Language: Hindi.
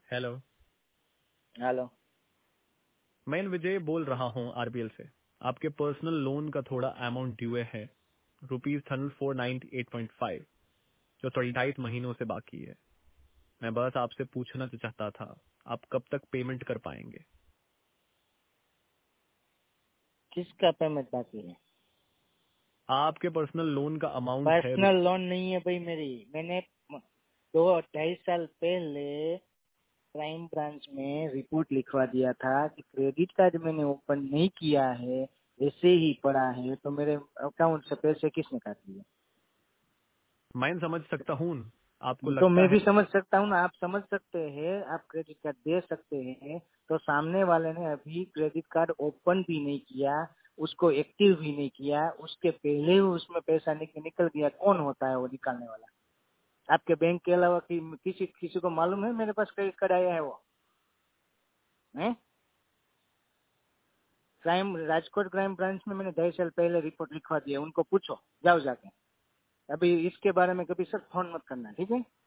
हेलो। हेलो। मैं विजय बोल रहा हूँ आरबीएल से। आपके पर्सनल लोन का थोड़ा अमाउंट ड्यू है ₹498.5, जो 28 महीनों से बाकी है। मैं बस आपसे पूछना चाहता था, आप कब तक पेमेंट कर पाएंगे? किसका पेमेंट बाकी है? आपके पर्सनल लोन का अमाउंट है पर्सनल लोन नहीं है भाई मेरी। मैंने 2-2.5 साल पहले क्राइम ब्रांच में रिपोर्ट लिखवा दिया था कि क्रेडिट कार्ड मैंने ओपन नहीं किया है, ऐसे ही पड़ा है, तो मेरे अकाउंट से पैसे किसने काट लिए? मैं समझ सकता हूँ। आपको तो लगता मैं है भी समझ सकता हूँ ना, आप समझ सकते हैं, आप क्रेडिट कार्ड दे सकते हैं। तो सामने वाले ने अभी क्रेडिट कार्ड ओपन भी नहीं किया, उसको एक्टिव भी नहीं किया, उसके पहले ही उसमें पैसा निकल गया। कौन होता है वो निकालने वाला? आपके बैंक के अलावा किसी किसी को मालूम है मेरे पास क्रेडिट कार्ड आया है? वो है क्राइम, राजकोट क्राइम ब्रांच में मैंने 2.5 साल पहले रिपोर्ट लिखवा दी है। उनको पूछो, जाओ जाके। अभी इसके बारे में कभी सर फोन मत करना, ठीक है?